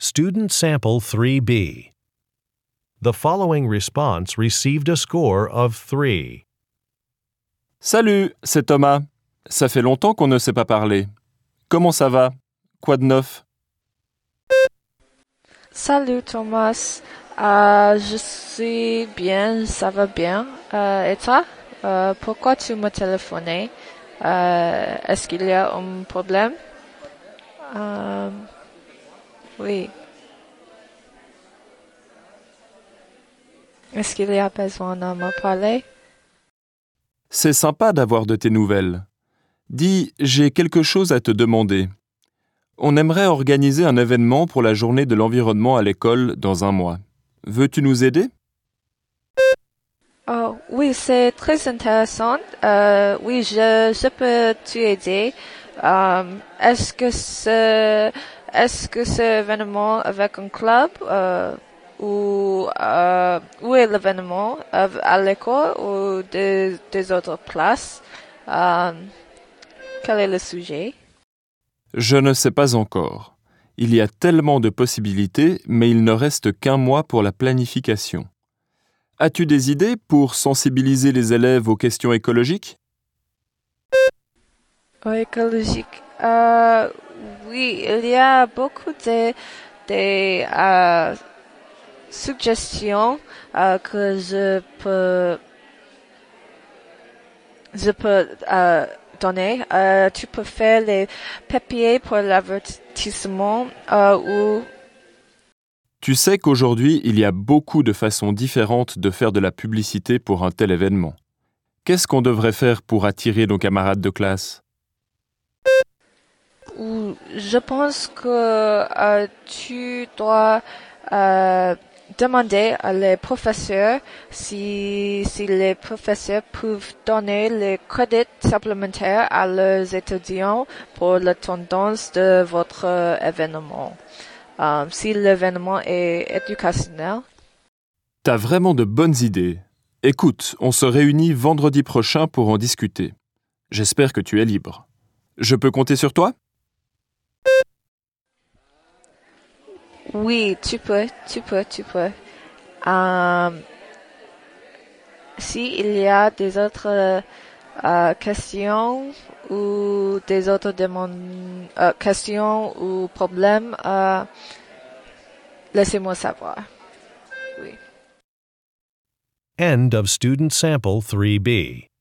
Student Sample 3B. The following response received a score of 3. Salut, c'est Thomas. Ça fait longtemps qu'on ne s'est pas parlé. Comment ça va? Quoi de neuf? Salut Thomas, je suis bien, ça va bien. Et toi? Pourquoi tu m'as téléphoné? Est-ce qu'il y a un problème? Oui. Est-ce qu'il y a besoin de me parler? C'est sympa d'avoir de tes nouvelles. Dis, j'ai quelque chose à te demander. On aimerait organiser un événement pour la journée de l'environnement à l'école dans un mois. Veux-tu nous aider? Oh, oui, c'est très intéressant. Oui, je peux t'aider. Est-ce que c'est événement avec un club, où est l'événement? À l'école ou des autres places? Quel est le sujet? Je ne sais pas encore. Il y a tellement de possibilités, mais il ne reste qu'un mois pour la planification. As-tu des idées pour sensibiliser les élèves aux questions écologiques? Écologique. Oui, il y a beaucoup de suggestions que je peux donner. Tu peux faire les papiers pour l'avertissement ou Tu sais qu'aujourd'hui, il y a beaucoup de façons différentes de faire de la publicité pour un tel événement. Qu'est-ce qu'on devrait faire pour attirer nos camarades de classe? je pense que tu dois demander à les professeurs si les professeurs peuvent donner les crédits supplémentaires à leurs étudiants pour la tendance de votre événement. Si l'événement est éducationnel. T'as vraiment de bonnes idées. Écoute, on se réunit vendredi prochain pour en discuter. J'espère que tu es libre. Je peux compter sur toi? Oui, tu peux. Si il y a des autres questions ou des autres questions ou problèmes, laissez-moi savoir. Oui. End of Student Sample 3B.